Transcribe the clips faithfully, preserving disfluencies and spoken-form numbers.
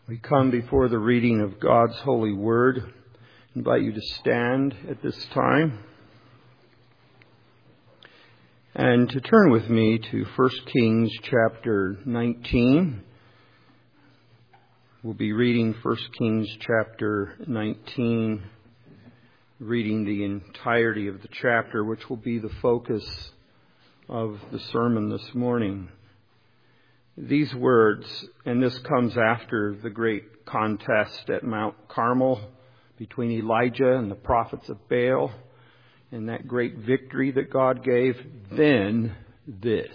We come before the reading of God's holy word. I invite you to stand at this time and to turn with me to First Kings chapter nineteen. We'll be reading First Kings chapter nineteen, reading the entirety of the chapter, which will be the focus of the sermon this morning. These words, and this comes after the great contest at Mount Carmel between Elijah and the prophets of Baal, and that great victory that God gave. Then this.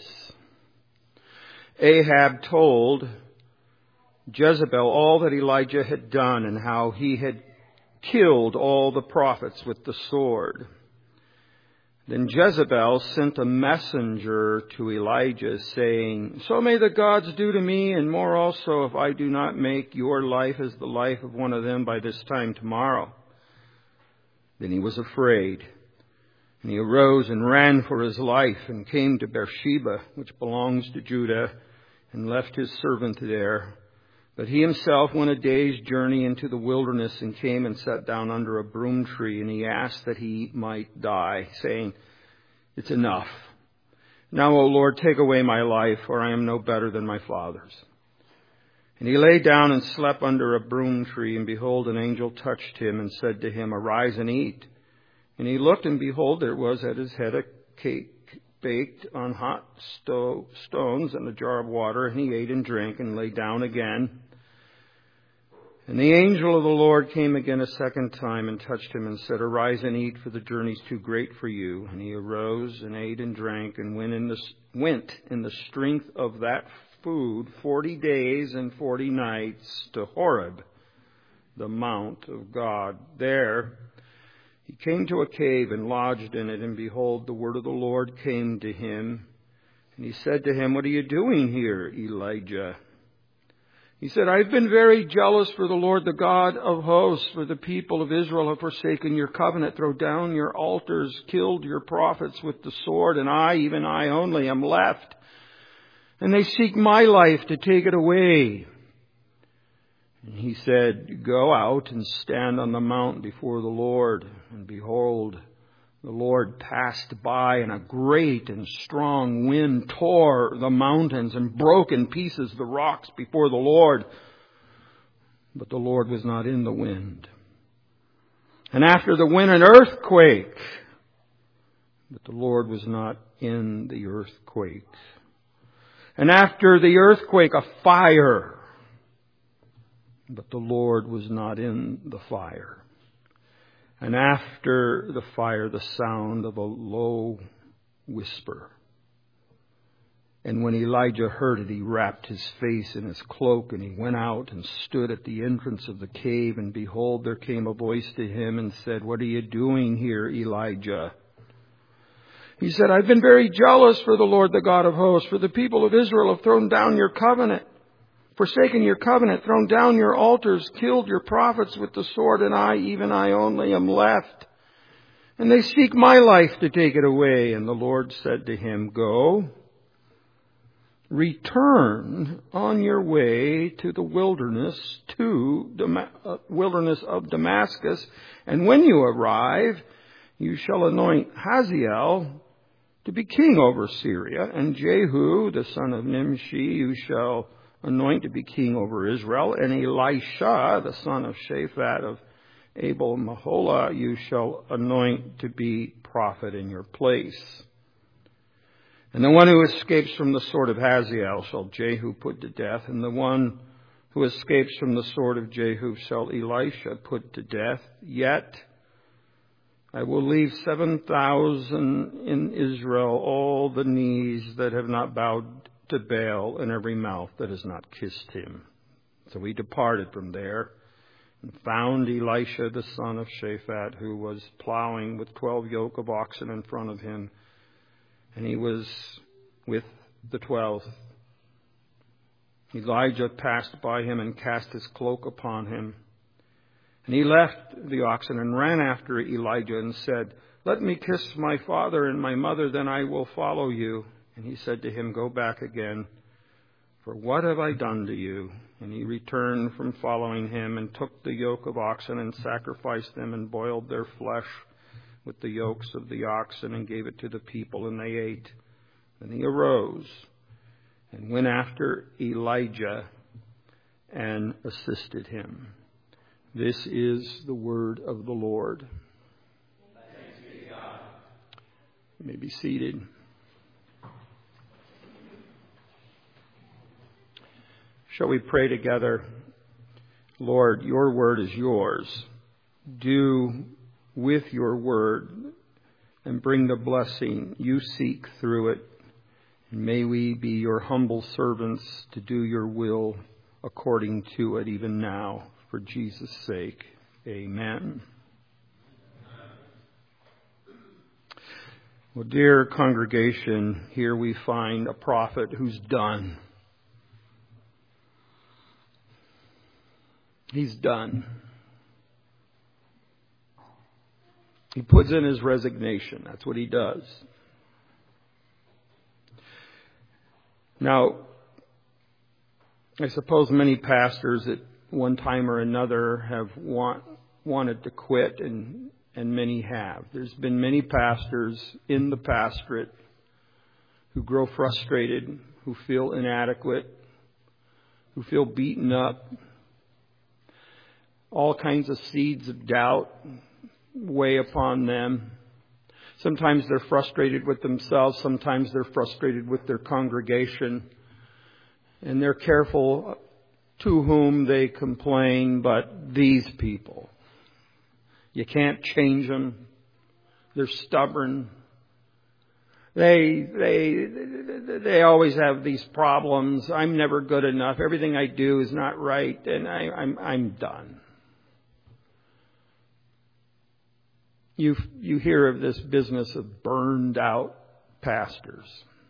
Ahab told Jezebel all that Elijah had done and how he had killed all the prophets with the sword. Then Jezebel sent a messenger to Elijah saying, "So may the gods do to me, and more also, if I do not make your life as the life of one of them by this time tomorrow." Then he was afraid, and he arose and ran for his life and came to Beersheba, which belongs to Judah, and left his servant there. But he himself went a day's journey into the wilderness and came and sat down under a broom tree, and he asked that he might die, saying, "It's enough. Now, O Lord, take away my life, for I am no better than my fathers." And he lay down and slept under a broom tree, and behold, an angel touched him and said to him, "Arise and eat." And he looked, and behold, there was at his head a cake baked on hot sto- stones and a jar of water, and he ate and drank and lay down again. And the angel of the Lord came again a second time and touched him and said, "Arise and eat, for the journey is too great for you." And he arose and ate and drank and went in the, went in the strength of that food forty days and forty nights to Horeb, the mount of God. There he came to a cave and lodged in it, and behold, the word of the Lord came to him. And he said to him, "What are you doing here, Elijah?" He said, "I've been very jealous for the Lord, the God of hosts, for the people of Israel have forsaken your covenant, thrown down your altars, killed your prophets with the sword, and I, even I only, am left. And they seek my life to take it away." And he said, "Go out and stand on the mount before the Lord." And behold, the Lord passed by, and a great and strong wind tore the mountains and broke in pieces the rocks before the Lord. But the Lord was not in the wind. And after the wind, an earthquake. But the Lord was not in the earthquake. And after the earthquake, a fire. But the Lord was not in the fire. And after the fire, the sound of a low whisper. And when Elijah heard it, he wrapped his face in his cloak, and he went out and stood at the entrance of the cave. And behold, there came a voice to him and said, "What are you doing here, Elijah?" He said, "I've been very jealous for the Lord, the God of hosts, for the people of Israel have thrown down your covenant. Forsaken your covenant, thrown down your altars, killed your prophets with the sword, and I, even I only, am left. And they seek my life to take it away." And the Lord said to him, "Go, return on your way to the wilderness, to the uh, wilderness of Damascus, and when you arrive, you shall anoint Hazael to be king over Syria, and Jehu, the son of Nimshi, you shall anoint to be king over Israel, and Elisha, the son of Shaphat of Abel Maholah, you shall anoint to be prophet in your place. And the one who escapes from the sword of Hazael shall Jehu put to death, and the one who escapes from the sword of Jehu shall Elisha put to death. Yet I will leave seven thousand in Israel, all the knees that have not bowed to Baal, and every mouth that has not kissed him." So he departed from there and found Elisha the son of Shaphat, who was plowing with twelve yoke of oxen in front of him, and he was with the twelfth. Elijah passed by him and cast his cloak upon him. And he left the oxen and ran after Elijah and said, "Let me kiss my father and my mother, then I will follow you." And he said to him, "Go back again, For what have I done to you? And he returned from following him and took the yoke of oxen and sacrificed them and boiled their flesh with the yokes of the oxen and gave it to the people, and they ate. Then he arose and went after Elijah and assisted him. This is the word of the Lord. Thanks be to God. You may be seated. Shall we pray together? Lord, your word is yours. Do with your word and bring the blessing you seek through it. And may we be your humble servants to do your will according to it even now. For Jesus' sake, amen. Well, dear congregation, here we find a prophet who's done. He's done. He puts in his resignation. That's what he does. Now, I suppose many pastors at one time or another have want, wanted to quit, and, and many have. There's been many pastors in the pastorate who grow frustrated, who feel inadequate, who feel beaten up. All kinds of seeds of doubt weigh upon them. Sometimes they're frustrated with themselves. Sometimes they're frustrated with their congregation. And they're careful to whom they complain, but these people, you can't change them. They're stubborn. They, they, they always have these problems. I'm never good enough. Everything I do is not right, and I, I'm, I'm done. You, you hear of this business of burned out pastors.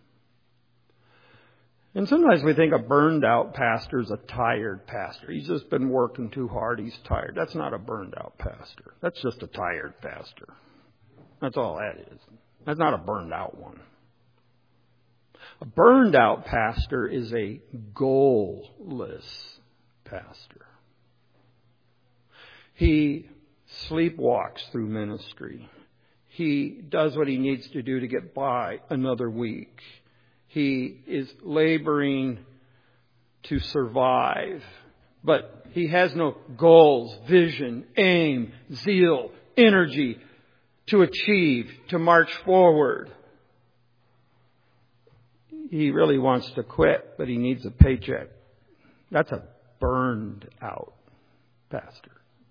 And sometimes we think a burned out pastor is a tired pastor. He's just been working too hard. He's tired. That's not a burned out pastor. That's just a tired pastor. That's all that is. That's not a burned out one. A burned out pastor is a goalless pastor. He sleepwalks through ministry. He does what he needs to do to get by another week. He is laboring to survive, but he has no goals, vision, aim, zeal, energy to achieve, to march forward. He really wants to quit, but he needs a paycheck. That's a burned out pastor.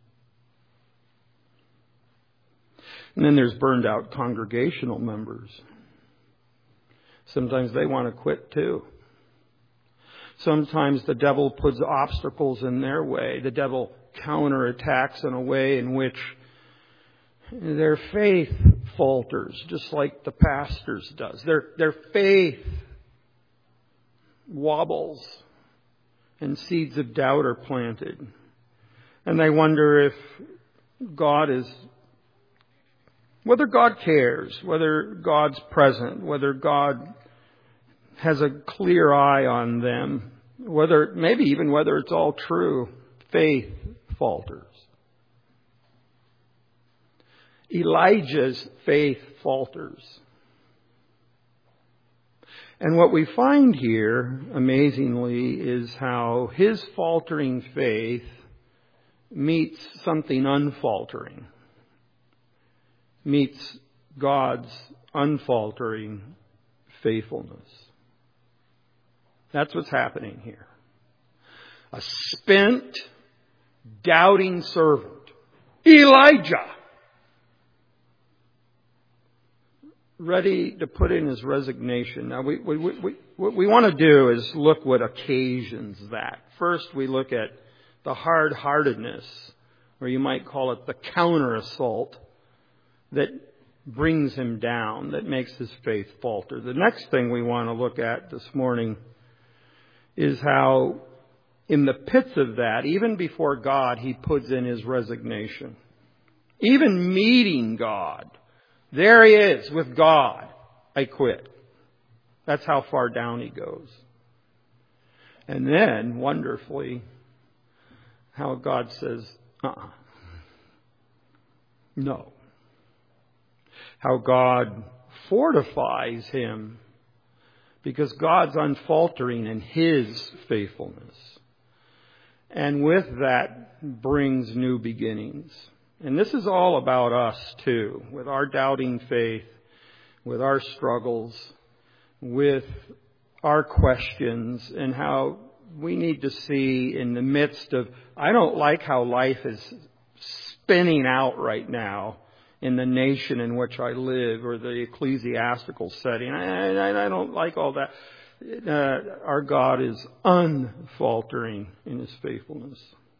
And then there's burned out congregational members. Sometimes they want to quit too. Sometimes the devil puts obstacles in their way. The devil counterattacks in a way in which their faith falters, just like the pastor's does. Their, their faith wobbles and seeds of doubt are planted. And they wonder if God is Whether God cares, whether God's present, whether God has a clear eye on them, whether maybe even whether it's all true, faith falters. Elijah's faith falters. And what we find here, amazingly, is how his faltering faith meets something unfaltering. Meets God's unfaltering faithfulness. That's what's happening here. A spent, doubting servant, Elijah, ready to put in his resignation. Now, we, we, we, what we want to do is look what occasions that. First, we look at the hard-heartedness, or you might call it the counter-assault, that brings him down, that makes his faith falter. The next thing we want to look at this morning is how in the pits of that, even before God, he puts in his resignation. Even meeting God, there he is with God. I quit. That's how far down he goes. And then, wonderfully, how God says, uh-uh. No. How God fortifies him because God's unfaltering in his faithfulness. And with that brings new beginnings. And this is all about us too, with our doubting faith, with our struggles, with our questions, and how we need to see in the midst of, I don't like how life is spinning out right now in the nation in which I live or the ecclesiastical setting. I, I, I don't like all that. Uh, our God is unfaltering in his faithfulness.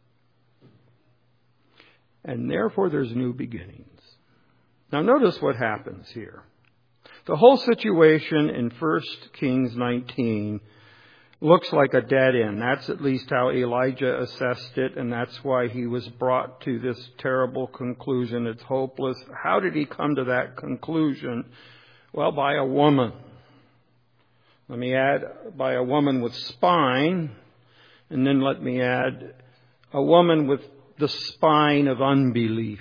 And therefore there's new beginnings. Now notice what happens here. The whole situation in First Kings nineteen looks like a dead end. That's at least how Elijah assessed it, and that's why he was brought to this terrible conclusion. It's hopeless. How did he come to that conclusion? Well, by a woman. Let me add, by a woman with spine, and then let me add, a woman with the spine of unbelief.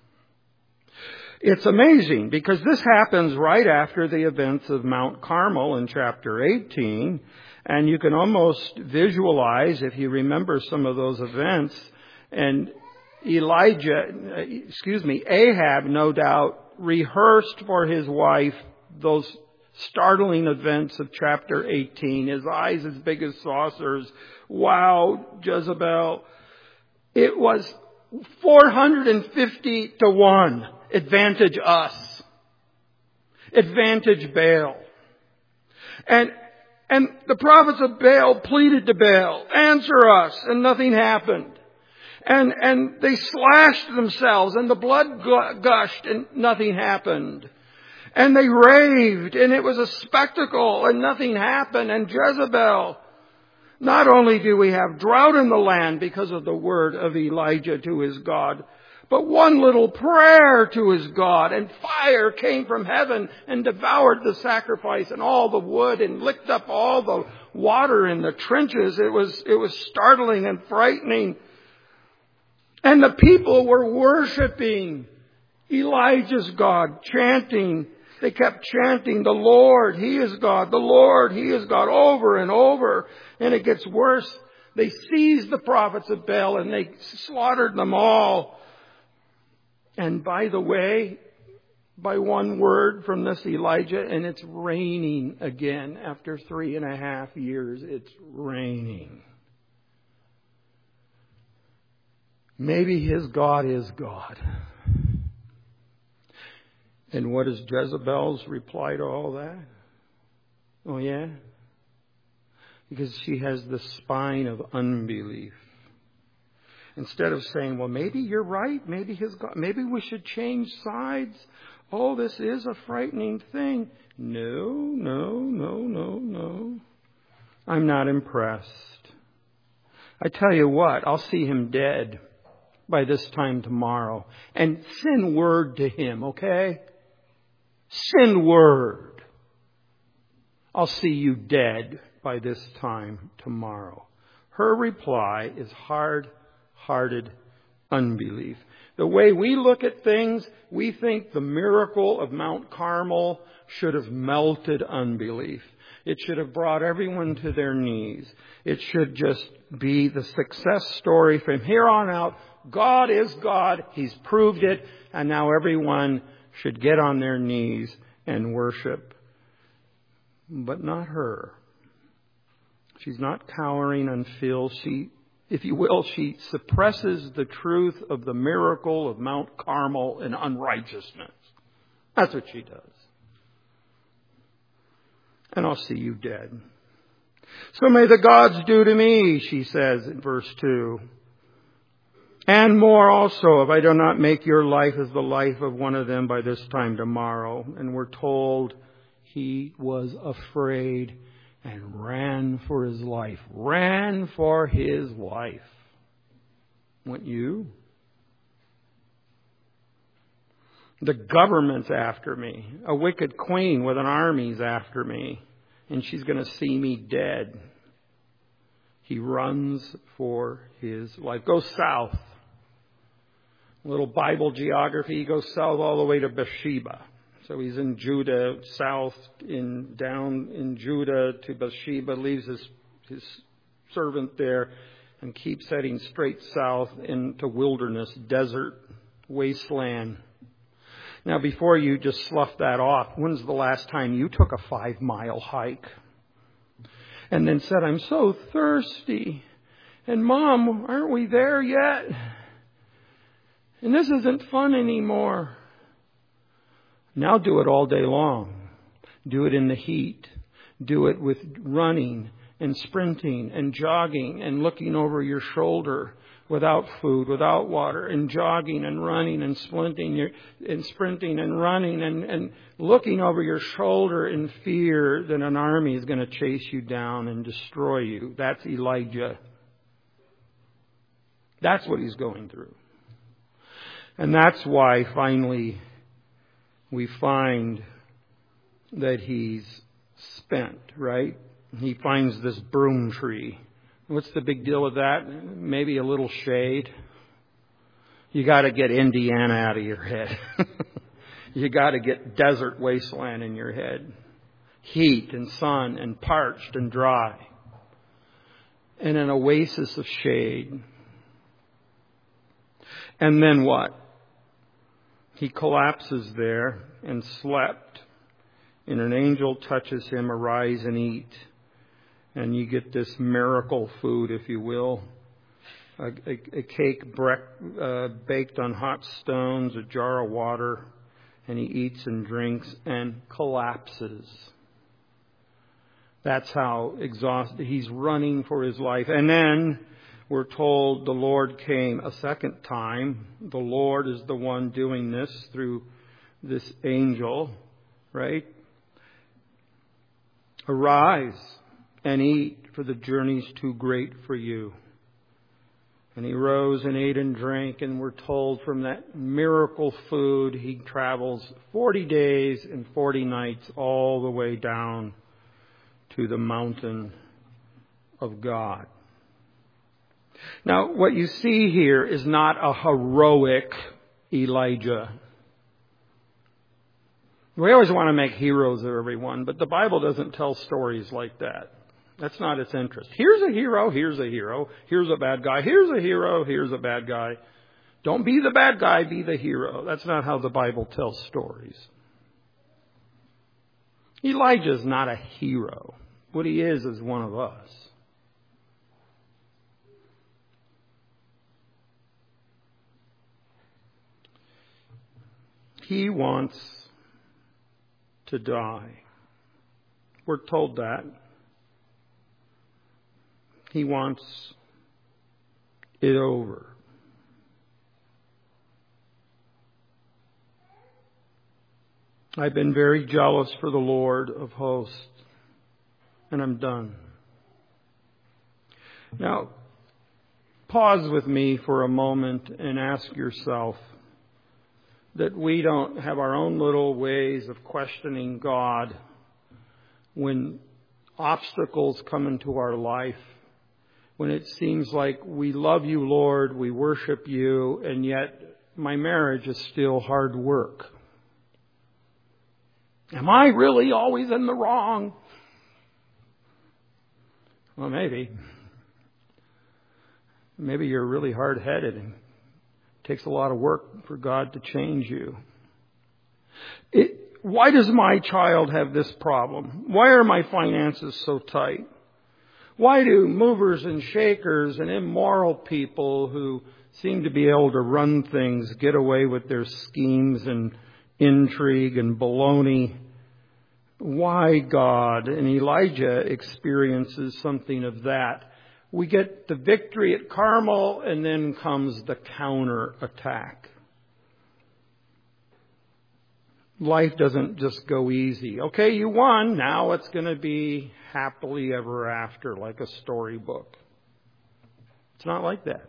It's amazing because this happens right after the events of Mount Carmel in chapter eighteen. And you can almost visualize, if you remember some of those events, and Elijah, excuse me, Ahab, no doubt, rehearsed for his wife those startling events of chapter eighteen. His eyes as big as saucers. Wow, Jezebel. It was four hundred fifty to one. Advantage us. Advantage Baal. And And the prophets of Baal pleaded to Baal, answer us, and nothing happened. And, and they slashed themselves, and the blood gushed, and nothing happened. And they raved, and it was a spectacle, and nothing happened. And Jezebel, not only do we have drought in the land because of the word of Elijah to his God, but one little prayer to his God, and fire came from heaven and devoured the sacrifice and all the wood and licked up all the water in the trenches. It was, it was startling and frightening. And the people were worshiping Elijah's God, chanting. They kept chanting, the Lord, He is God, the Lord, He is God, over and over. And it gets worse. They seized the prophets of Baal and they slaughtered them all. And by the way, by one word from this Elijah, and it's raining again after three and a half years. It's raining. Maybe his God is God. And what is Jezebel's reply to all that? Oh yeah? Because she has the spine of unbelief. Instead of saying, well, maybe you're right. Maybe his God, maybe we should change sides. Oh, this is a frightening thing. No, no, no, no, no. I'm not impressed. I tell you what, I'll see him dead by this time tomorrow. And send word to him, okay? Send word. I'll see you dead by this time tomorrow. Her reply is hard hearted unbelief. The way we look at things, we think the miracle of Mount Carmel should have melted unbelief. It should have brought everyone to their knees. It should just be the success story from here on out. God is God. He's proved it. And now everyone should get on their knees and worship. But not her. She's not cowering until she If you will, she suppresses the truth of the miracle of Mount Carmel in unrighteousness. That's what she does. And I'll see you dead. So may the gods do to me, she says in verse two. And more also, if I do not make your life as the life of one of them by this time tomorrow. And we're told he was afraid and ran for his life. Ran for his life. Wouldn't you? The government's after me. A wicked queen with an army's after me. And she's going to see me dead. He runs for his life. Goes south. A little Bible geography. He goes south all the way to Beersheba. So he's in Judah, south, in down in Judah to Beersheba, leaves his, his servant there, and keeps heading straight south into wilderness, desert, wasteland. Now, before you just slough that off, when's the last time you took a five-mile hike and then said, I'm so thirsty, and Mom, aren't we there yet? And this isn't fun anymore. Now do it all day long. Do it in the heat. Do it with running and sprinting and jogging and looking over your shoulder without food, without water, and jogging and running and sprinting and sprinting and running and, and looking over your shoulder in fear that an army is going to chase you down and destroy you. That's Elijah. That's what he's going through. And that's why finally we find that he's spent, right? He finds this broom tree. What's the big deal with that? Maybe a little shade. You got to get Indiana out of your head. You got to get desert wasteland in your head. Heat and sun and parched and dry. And an oasis of shade. And then what? He collapses there and slept. And an angel touches him, arise and eat. And you get this miracle food, if you will. A, a, a cake bre- uh, baked on hot stones, a jar of water. And he eats and drinks and collapses. That's how exhausted. He's running for his life. And then we're told the Lord came a second time. The Lord is the one doing this through this angel, right? Arise and eat, for the journey's too great for you. And he rose and ate and drank, and we're told from that miracle food he travels forty days and forty nights all the way down to the mountain of God. Now, what you see here is not a heroic Elijah. We always want to make heroes of everyone, but the Bible doesn't tell stories like that. That's not its interest. Here's a hero, here's a hero, here's a bad guy, here's a hero, here's a bad guy. Don't be the bad guy, be the hero. That's not how the Bible tells stories. Elijah is not a hero. What he is is one of us. He wants to die. We're told that. He wants it over. I've been very jealous for the Lord of hosts, and I'm done. Now, pause with me for a moment and ask yourself that we don't have our own little ways of questioning God when obstacles come into our life, when it seems like we love you, Lord, we worship you, and yet my marriage is still hard work. Am I really always in the wrong? Well, maybe. Maybe you're really hard-headed and it takes a lot of work for God to change you. It, why does my child have this problem? Why are my finances so tight? Why do movers and shakers and immoral people who seem to be able to run things get away with their schemes and intrigue and baloney? Why, God? And Elijah experiences something of that. We get the victory at Carmel, and then comes the counter attack. Life doesn't just go easy. Okay, you won. Now it's going to be happily ever after, like a storybook. It's not like that.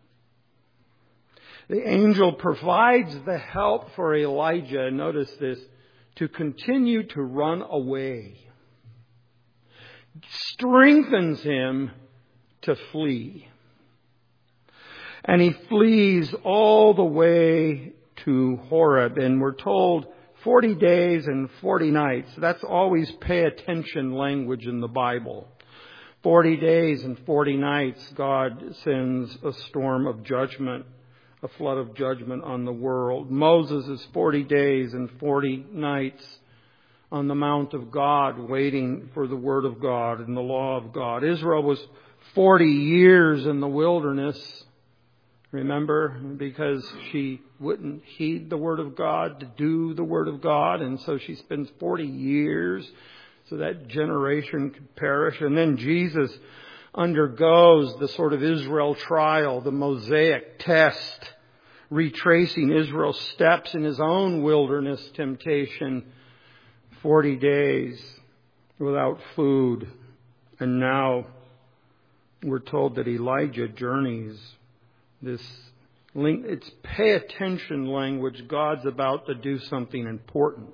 The angel provides the help for Elijah, notice this, to continue to run away. Strengthens him to flee. And he flees all the way to Horeb, and we're told forty days and forty nights. That's always pay attention language in the Bible. Forty days and forty nights, God sends a storm of judgment, a flood of judgment on the world. Moses is forty days and forty nights on the Mount of God, waiting for the Word of God and the law of God. Israel was forty years in the wilderness, remember, because she wouldn't heed the Word of God, to do the Word of God, and so she spends forty years so that generation could perish. And then Jesus undergoes the sort of Israel trial, the Mosaic test, retracing Israel's steps in his own wilderness temptation, forty days without food. And now we're told that Elijah journeys this link. It's pay attention language. God's about to do something important.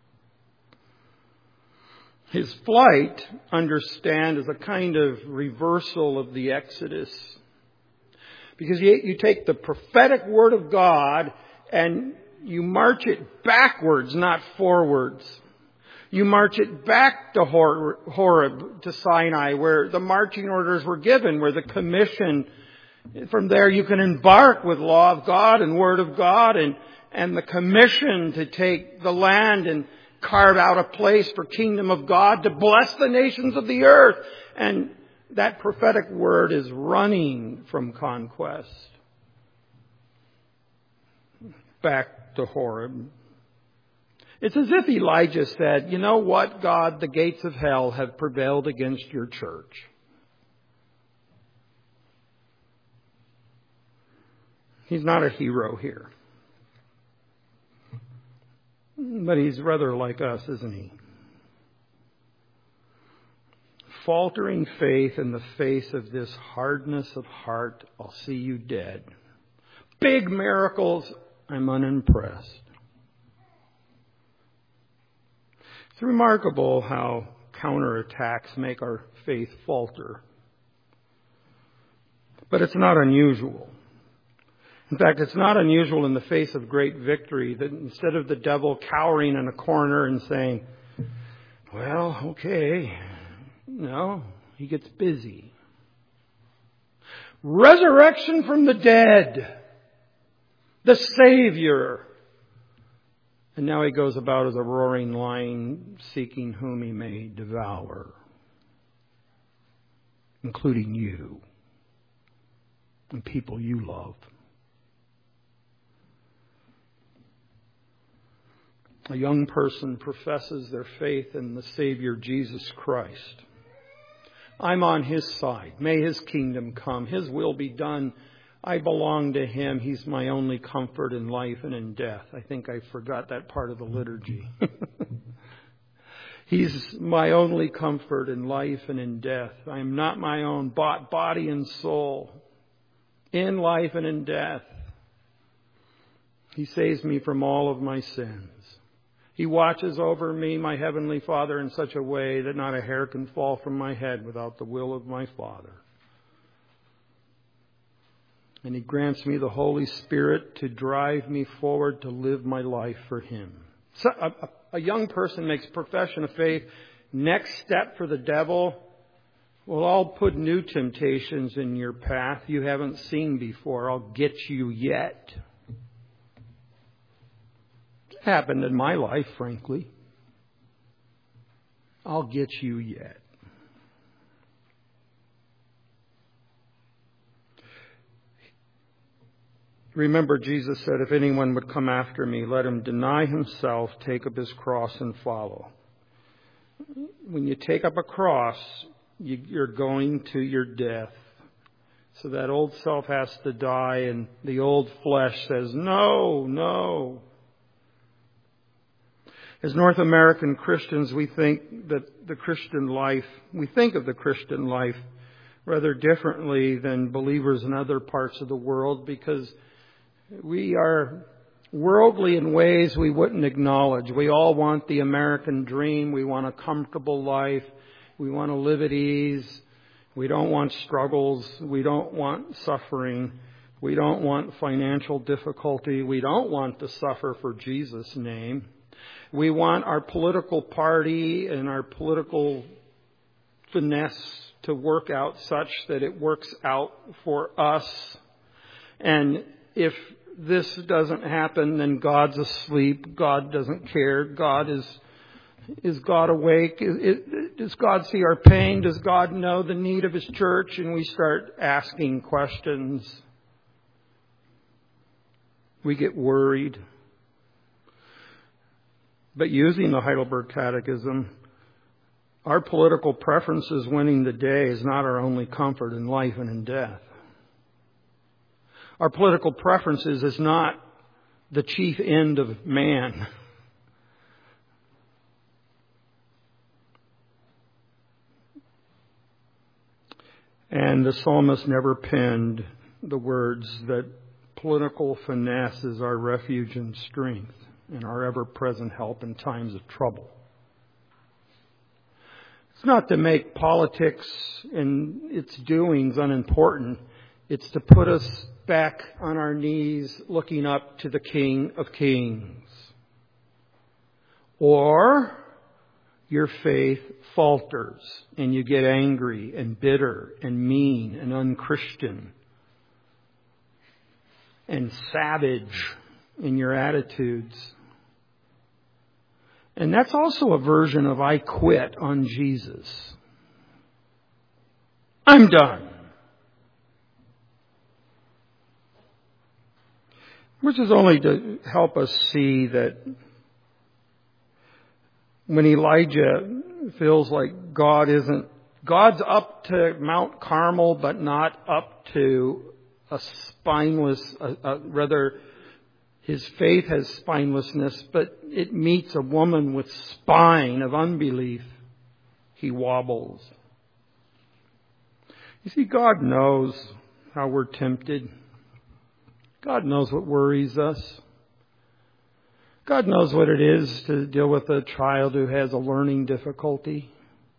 His flight, understand, is a kind of reversal of the Exodus. Because you, you take the prophetic word of God and you march it backwards, not forwards. You march it back to Horeb, to Sinai, where the marching orders were given, where the commission. From there you can embark with law of God and word of God and, and the commission to take the land and carve out a place for kingdom of God to bless the nations of the earth. And that prophetic word is running from conquest back to Horeb. It's as if Elijah said, you know what, God, the gates of hell have prevailed against your church. He's not a hero here. But he's rather like us, isn't he? Faltering faith in the face of this hardness of heart, I'll see you dead. Big miracles, I'm unimpressed. It's remarkable how counterattacks make our faith falter. But it's not unusual. In fact, it's not unusual in the face of great victory that instead of the devil cowering in a corner and saying, well, okay, no, he gets busy. Resurrection from the dead, the Savior. And now he goes about as a roaring lion, seeking whom he may devour, including you and people you love. A young person professes their faith in the Savior Jesus Christ. I'm on His side. May His kingdom come. His will be done. I belong to Him. He's my only comfort in life and in death. I think I forgot that part of the liturgy. He's my only comfort in life and in death. I am not my own, bought body and soul, in life and in death. He saves me from all of my sins. He watches over me, my Heavenly Father, in such a way that not a hair can fall from my head without the will of my Father. And He grants me the Holy Spirit to drive me forward to live my life for Him. So a, a young person makes profession of faith. Next step for the devil, well, I'll put new temptations in your path you haven't seen before. I'll get you yet. Happened in my life, frankly. I'll get you yet. Remember, Jesus said, if anyone would come after me, let him deny himself, take up his cross and follow. When you take up a cross, you're going to your death. So that old self has to die, and the old flesh says, no, no. As North American Christians, we think that the Christian life, we think of the Christian life rather differently than believers in other parts of the world, because we are worldly in ways we wouldn't acknowledge. We all want the American dream. We want a comfortable life. We want to live at ease. We don't want struggles. We don't want suffering. We don't want financial difficulty. We don't want to suffer for Jesus' name. We want our political party and our political finesse to work out such that it works out for us. And if this doesn't happen, then God's asleep. God doesn't care. God is Is God awake? Is, is, does God see our pain? Does God know the need of His church? And we start asking questions. We get worried. But using the Heidelberg Catechism, our political preferences winning the day is not our only comfort in life and in death. Our political preferences is not the chief end of man. And the psalmist never penned the words that political finesse is our refuge and strength and our ever-present help in times of trouble. It's not to make politics and its doings unimportant. It's to put us back on our knees looking up to the King of Kings. Or your faith falters and you get angry and bitter and mean and unchristian and savage in your attitudes. And that's also a version of I quit on Jesus. I'm done. Which is only to help us see that when Elijah feels like God isn't, God's up to Mount Carmel, but not up to a spineless, a, a, rather his faith has spinelessness, but it meets a woman with spine of unbelief. He wobbles. You see, God knows how we're tempted. God knows what worries us. God knows what it is to deal with a child who has a learning difficulty.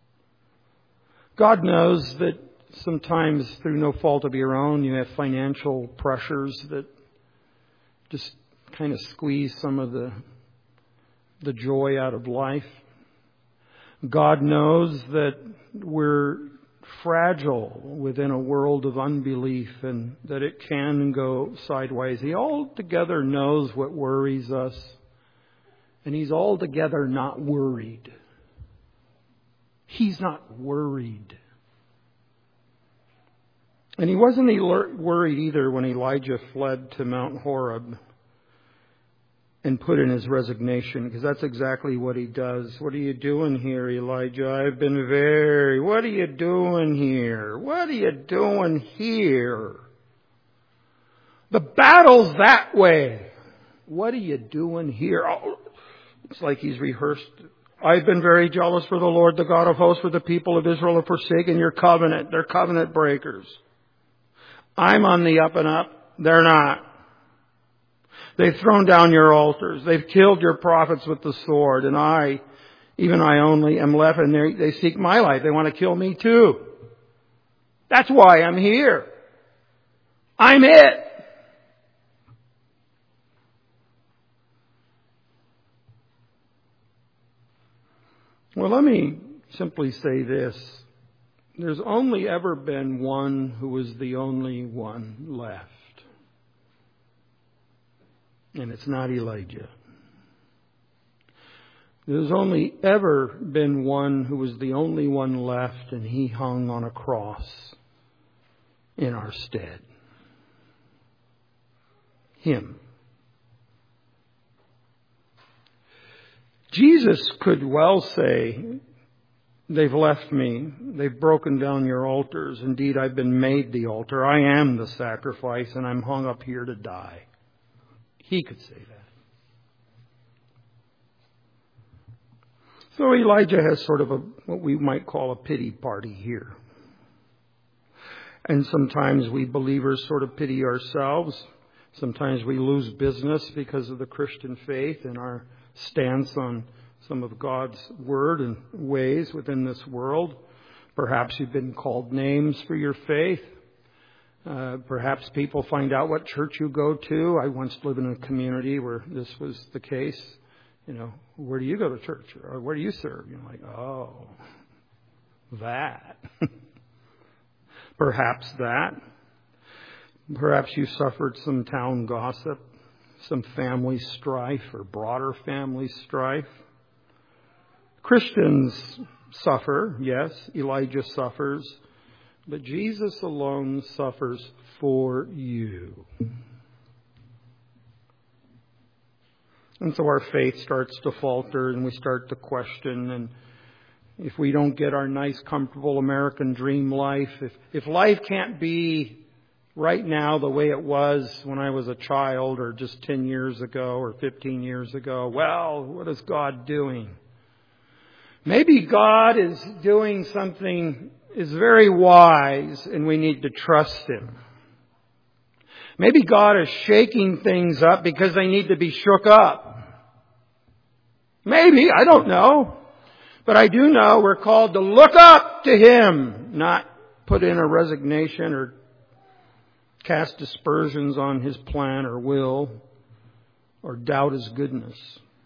God knows that sometimes through no fault of your own, you have financial pressures that just kind of squeeze some of the, the joy out of life. God knows that we're fragile within a world of unbelief and that it can go sideways. He altogether knows what worries us. And He's altogether not worried. He's not worried. And He wasn't worried either when Elijah fled to Mount Horeb and put in his resignation, because that's exactly what he does. What are you doing here, Elijah? I've been very... What are you doing here? What are you doing here? The battle's that way. What are you doing here? Oh, it's like he's rehearsed. I've been very jealous for the Lord, the God of hosts, for the people of Israel have forsaken your covenant. They're covenant breakers. I'm on the up and up. They're not. They've thrown down your altars. They've killed your prophets with the sword. And I, even I only, am left, and they, they seek my life. They want to kill me too. That's why I'm here. I'm it. Well, let me simply say this. There's only ever been one who was the only one left. And it's not Elijah. There's only ever been one who was the only one left, and He hung on a cross in our stead. Him. Jesus could well say, they've left me. They've broken down your altars. Indeed, I've been made the altar. I am the sacrifice, and I'm hung up here to die. He could say that. So Elijah has sort of a what we might call a pity party here. And sometimes we believers sort of pity ourselves. Sometimes we lose business because of the Christian faith and our stance on some of God's word and ways within this world. Perhaps you've been called names for your faith. Uh, perhaps people find out what church you go to. I once lived in a community where this was the case. You know, where do you go to church? Or where do you serve? You're like, oh, that. Perhaps that. Perhaps you suffered some town gossip, some family strife or broader family strife. Christians suffer, yes, Elijah suffers, but Jesus alone suffers for you. And so our faith starts to falter and we start to question, and if we don't get our nice, comfortable American dream life, if, if life can't be right now the way it was when I was a child or just ten years ago or fifteen years ago, well, what is God doing? Maybe God is doing something is very wise and we need to trust Him. Maybe God is shaking things up because they need to be shook up. Maybe, I don't know. But I do know we're called to look up to Him, not put in a resignation or cast aspersions on His plan or will or doubt His goodness.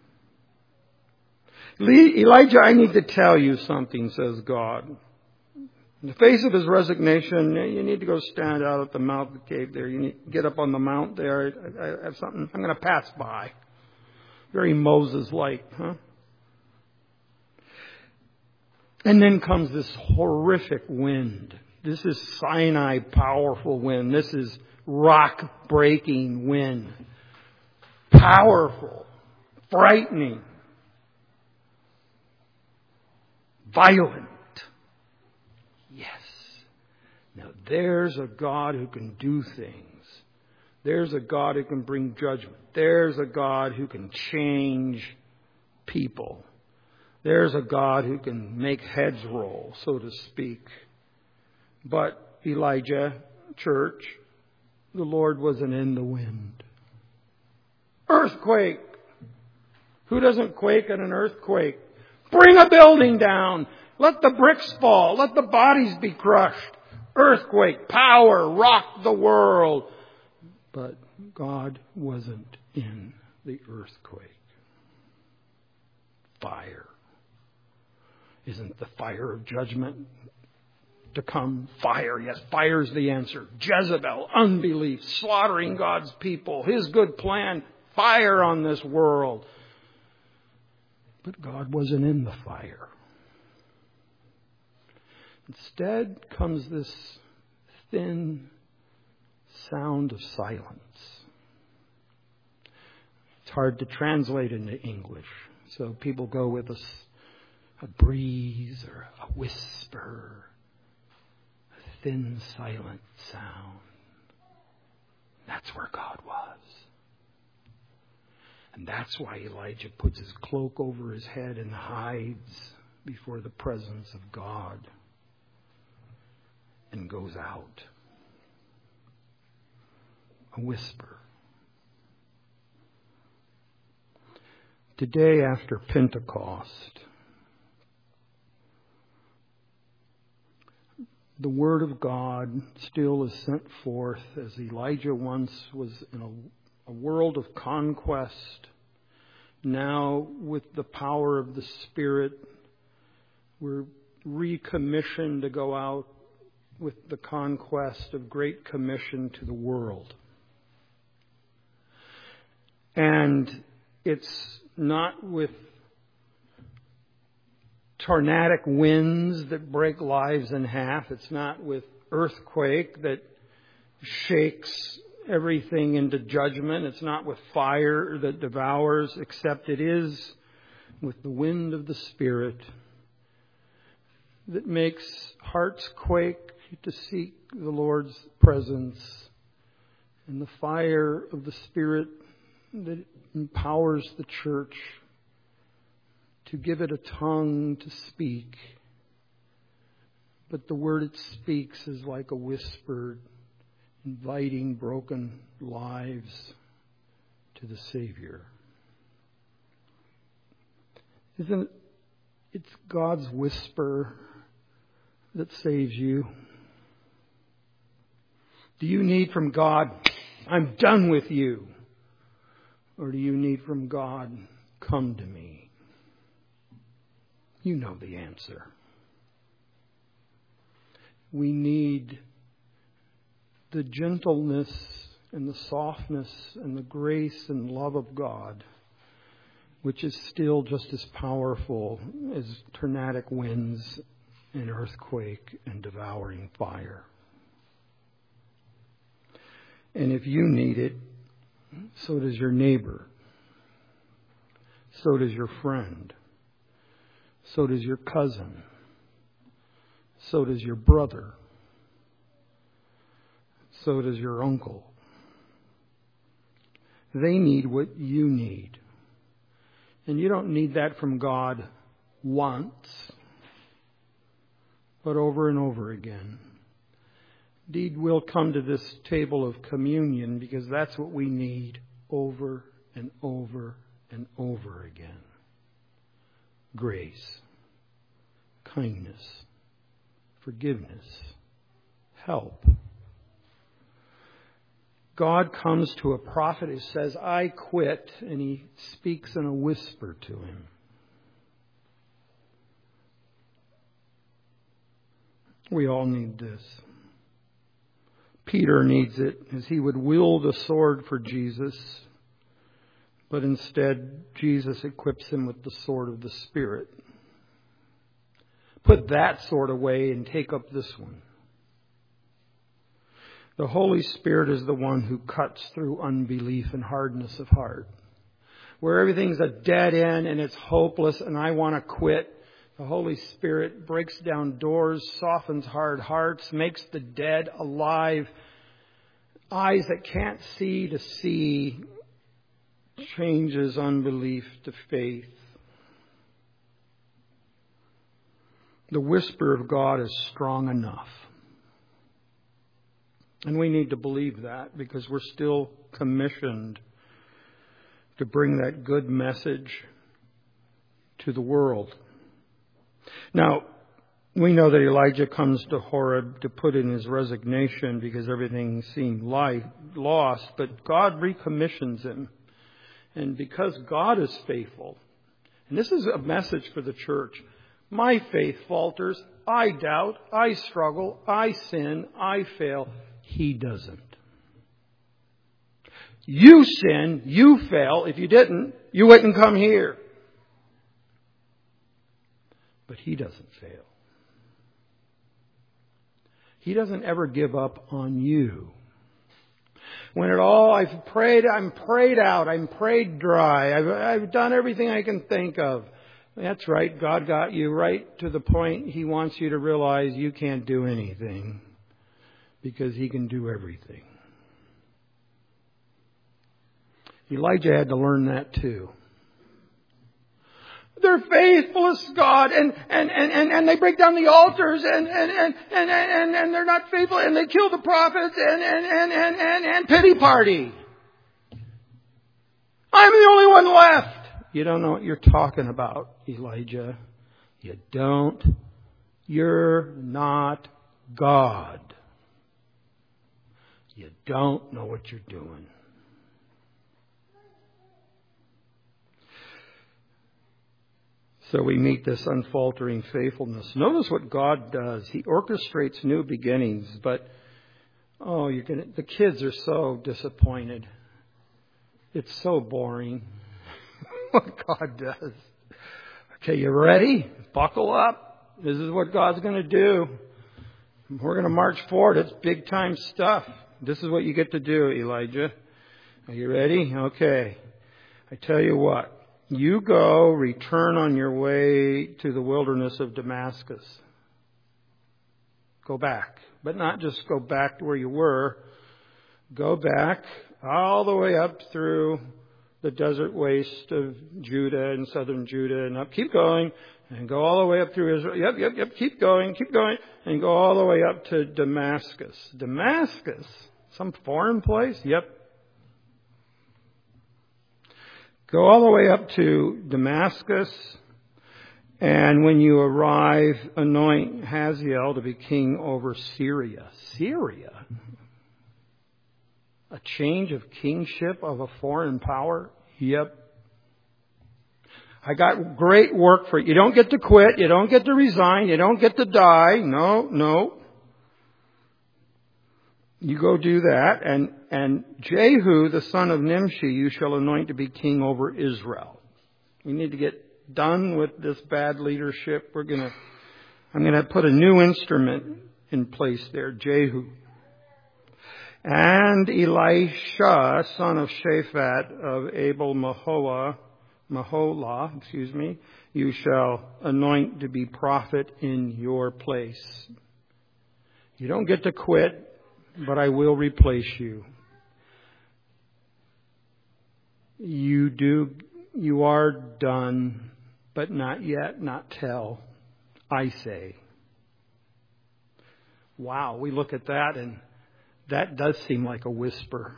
Elijah, I need to tell you something, says God. In the face of his resignation, you need to go stand out at the mouth of the cave there. You need to get up on the mount there. I have something I'm going to pass by. Very Moses-like, huh? And then comes this horrific wind. This is Sinai powerful wind. This is rock-breaking wind. Powerful. Frightening. Violent. Yes. Now there's a God who can do things. There's a God who can bring judgment. There's a God who can change people. There's a God who can make heads roll, so to speak. But Elijah, church, the Lord wasn't in the wind. Earthquake. Who doesn't quake at an earthquake? Bring a building down. Let the bricks fall. Let the bodies be crushed. Earthquake, power, rock the world. But God wasn't in the earthquake. Fire. Isn't the fire of judgment to come? Fire, yes, fire is the answer. Jezebel, unbelief, slaughtering God's people, His good plan, fire on this world. But God wasn't in the fire. Instead comes this thin sound of silence. It's hard to translate into English, so people go with a, a breeze or a whisper, a thin, silent sound. That's where God was. And that's why Elijah puts his cloak over his head and hides before the presence of God and goes out. A whisper. Today after Pentecost, the Word of God still is sent forth as Elijah once was in a A world of conquest. Now, with the power of the Spirit, we're recommissioned to go out with the conquest of Great Commission to the world. And it's not with tornadic winds that break lives in half. It's not with earthquake that shakes everything into judgment. It's not with fire that devours, except it is with the wind of the Spirit that makes hearts quake to seek the Lord's presence, and the fire of the Spirit that empowers the church to give it a tongue to speak. But the word it speaks is like a whisper, inviting broken lives to the Savior. Isn't it? It's God's whisper that saves you? Do you need from God, I'm done with you? Or do you need from God, come to me? You know the answer. We need the gentleness and the softness and the grace and love of God, which is still just as powerful as tornadic winds, an earthquake, and devouring fire. And if you need it, so does your neighbor. So does your friend. So does your cousin. So does your brother. So does your uncle. They need what you need. And you don't need that from God once, but over and over again. Indeed, we'll come to this table of communion because that's what we need over and over and over again. Grace, kindness, forgiveness, help. God comes to a prophet who says, I quit, and he speaks in a whisper to him. We all need this. Peter needs it, as he would wield a sword for Jesus, but instead Jesus equips him with the sword of the Spirit. Put that sword away and take up this one. The Holy Spirit is the one who cuts through unbelief and hardness of heart. Where everything's a dead end and it's hopeless and I want to quit, the Holy Spirit breaks down doors, softens hard hearts, makes the dead alive. Eyes that can't see to see, changes unbelief to faith. The whisper of God is strong enough. And we need to believe that because we're still commissioned to bring that good message to the world. Now, we know that Elijah comes to Horeb to put in his resignation because everything seemed life, lost, but God recommissions him. And because God is faithful, and this is a message for the church, my faith falters, I doubt, I struggle, I sin, I fail. He doesn't. You sin, you fail. If you didn't, you wouldn't come here. But he doesn't fail. He doesn't ever give up on you. When it all, I've prayed, I'm prayed out, I'm prayed dry, I've, I've done everything I can think of. That's right, God got you right to the point He wants you to realize you can't do anything because He can do everything. Elijah had to learn that too. They're faithless, God, and, and, and, and, and they break down the altars and, and, and, and, and, and they're not faithful and they kill the prophets and, and, and, and, and, and pity party. I'm the only one left. You don't know what you're talking about, Elijah. You don't. You're not God. You don't know what you're doing. So we meet this unfaltering faithfulness. Notice what God does. He orchestrates new beginnings, but oh, you're gonna, the kids are so disappointed. It's so boring what God does. Okay, you ready? Buckle up. This is what God's going to do. We're going to march forward. It's big time stuff. This is what you get to do, Elijah. Are you ready? Okay. I tell you what. You go, return on your way to the wilderness of Damascus. Go back. But not just go back to where you were. Go back all the way up through the desert waste of Judah and southern Judah and up. Keep going and go all the way up through Israel. Yep, yep, yep. Keep going, keep going. And go all the way up to Damascus. Damascus? Some foreign place? Yep. Go all the way up to Damascus And when you arrive, anoint Hazael to be king over Syria. Syria? A change of kingship of a foreign power? Yep. I got great work for you. You don't get to quit. You don't get to resign. You don't get to die. No, no. You go do that. And, and Jehu, the son of Nimshi, you shall anoint to be king over Israel. We need to get done with this bad leadership. We're going to, I'm going to put a new instrument in place there, Jehu. And Elisha, son of Shaphat of Abel Maholah, Maholah, excuse me, you shall anoint to be prophet in your place. You don't get to quit, but I will replace you. You do, you are done, but not yet, not till, I say. Wow, we look at that and that does seem like a whisper.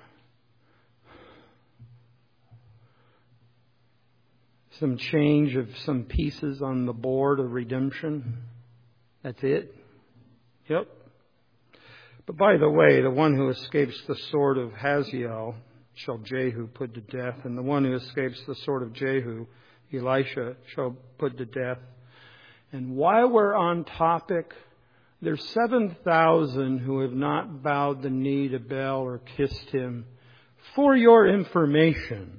Some change of some pieces on the board of redemption. That's it? Yep. But by the way, the one who escapes the sword of Hazael shall Jehu put to death, and the one who escapes the sword of Jehu, Elisha, shall put to death. And while we're on topic, there's seven thousand who have not bowed the knee to Baal or kissed him. For your information,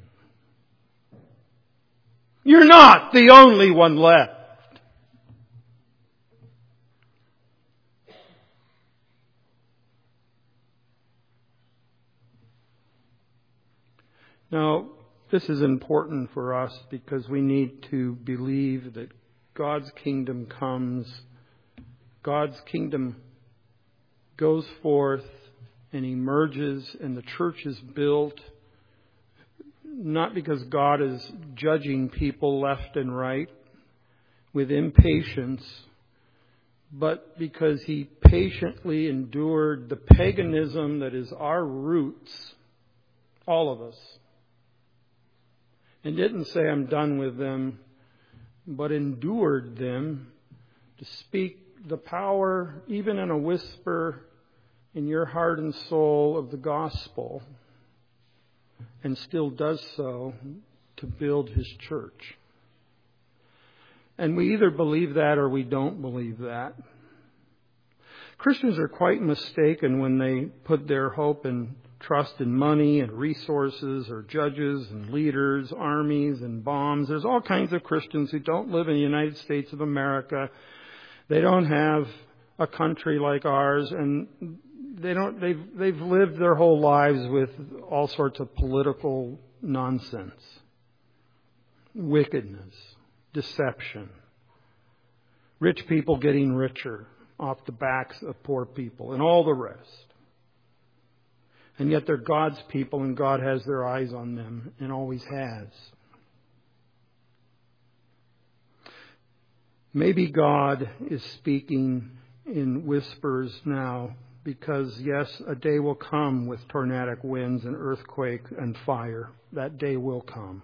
you're not the only one left. Now, this is important for us because we need to believe that God's kingdom comes, God's kingdom goes forth and emerges, and the church is built, not because God is judging people left and right with impatience, but because He patiently endured the paganism that is our roots, all of us, and didn't say, I'm done with them, but endured them to speak the power, even in a whisper, in your heart and soul of the gospel, and still does so to build His church. And we either believe that or we don't believe that. Christians are quite mistaken when they put their hope and trust in money and resources or judges and leaders, armies and bombs. There's all kinds of Christians who don't live in the United States of America. They don't have a country like ours, and they don't. They've they've lived their whole lives with all sorts of political nonsense, wickedness, deception, rich people getting richer off the backs of poor people, and all the rest. And yet they're God's people, and God has their eyes on them, and always has. Maybe God is speaking in whispers now, because yes, a day will come with tornadic winds and earthquake and fire. That day will come.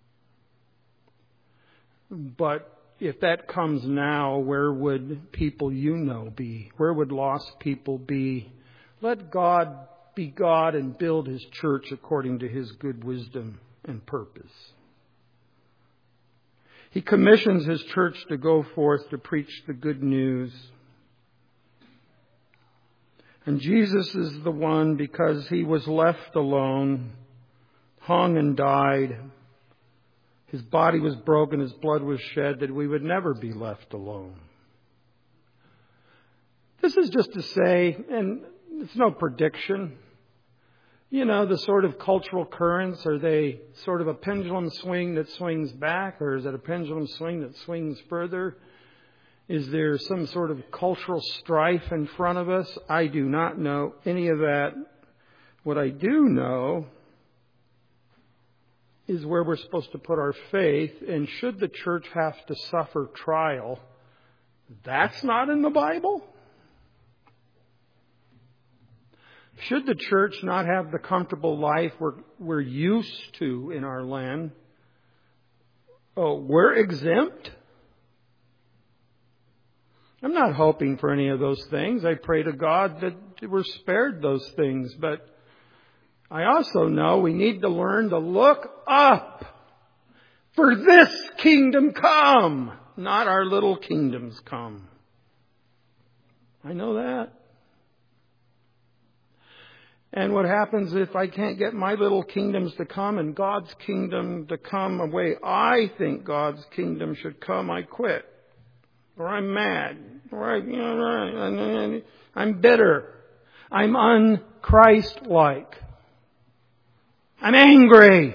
But if that comes now, where would people you know be? Where would lost people be? Let God be God and build His church according to His good wisdom and purpose. He commissions His church to go forth to preach the good news. And Jesus is the one, because He was left alone, hung and died. His body was broken, His blood was shed, that we would never be left alone. This is just to say, and it's no prediction. You know, the sort of cultural currents, are they sort of a pendulum swing that swings back, or is it a pendulum swing that swings further? Is there some sort of cultural strife in front of us? I do not know any of that. What I do know is where we're supposed to put our faith, and should the church have to suffer trial, that's not in the Bible. Should the church not have the comfortable life we're, we're used to in our land, oh, we're exempt. I'm not hoping for any of those things. I pray to God that we're spared those things. But I also know we need to learn to look up. For this kingdom come, not our little kingdoms come. I know that. And what happens if I can't get my little kingdoms to come and God's kingdom to come the way I think God's kingdom should come? I quit. Or I'm mad. Or I, you know, I'm bitter. I'm un-Christ-like. I'm angry.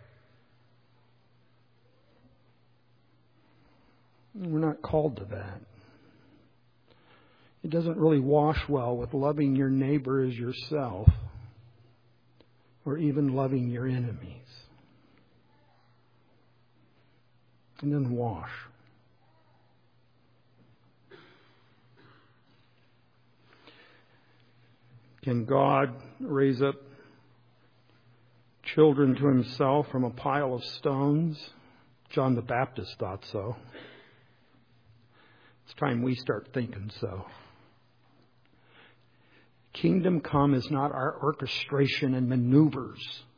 We're not called to that. It doesn't really wash well with loving your neighbor as yourself, or even loving your enemies. And then wash. Can God raise up children to himself from a pile of stones? John the Baptist thought so. It's time we start thinking so. Kingdom come is not our orchestration and maneuvers.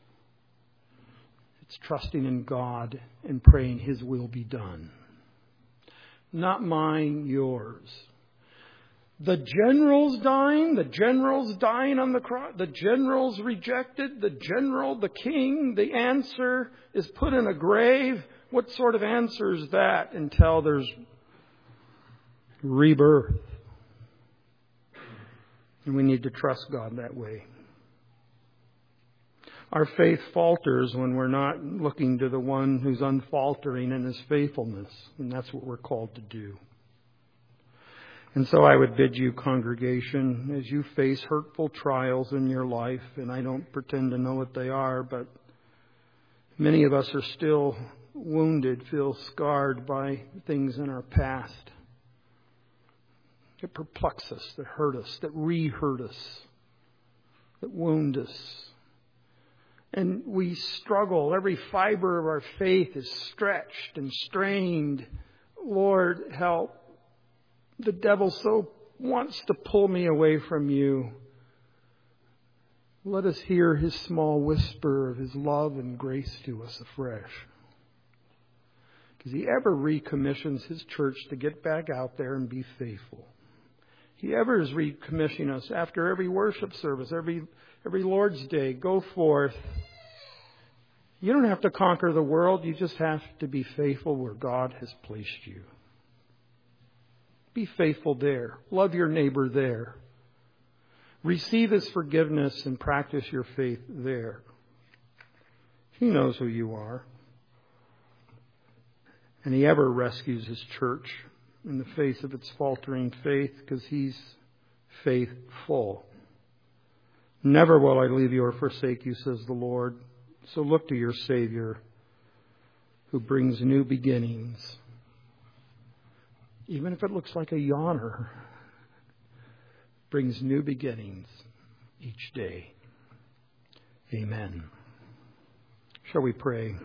It's trusting in God and praying His will be done. Not mine, yours. The general's dying, the general's dying on the cross, the general's rejected, the general, the king, the answer is put in a grave. What sort of answer is that until there's rebirth? And we need to trust God that way. Our faith falters when we're not looking to the one who's unfaltering in his faithfulness. And that's what we're called to do. And so I would bid you, congregation, as you face hurtful trials in your life, and I don't pretend to know what they are, but many of us are still wounded, feel scarred by things in our past that perplex us, that hurt us, that re-hurt us, that wound us. And we struggle. Every fiber of our faith is stretched and strained. Lord, help. The devil so wants to pull me away from you. Let us hear his small whisper of his love and grace to us afresh. Because he ever recommissions his church to get back out there and be faithful. He ever is recommissioning us after every worship service, every every Lord's Day. Go forth. You don't have to conquer the world. You just have to be faithful where God has placed you. Be faithful there. Love your neighbor there. Receive His forgiveness and practice your faith there. He knows who you are. And He ever rescues His church in the face of its faltering faith because He's faithful. Never will I leave you or forsake you, says the Lord. So look to your Savior who brings new beginnings. Even if it looks like a yawner, brings new beginnings each day. Amen. Shall we pray?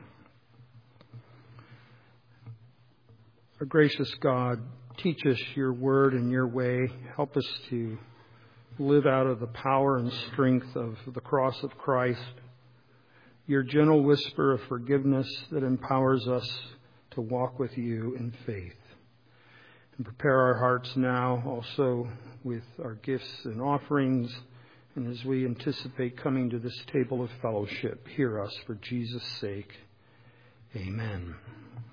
Our gracious God, teach us your word and your way. Help us to live out of the power and strength of the cross of Christ. Your gentle whisper of forgiveness that empowers us to walk with you in faith. And prepare our hearts now also with our gifts and offerings. And as we anticipate coming to this table of fellowship, hear us for Jesus' sake. Amen.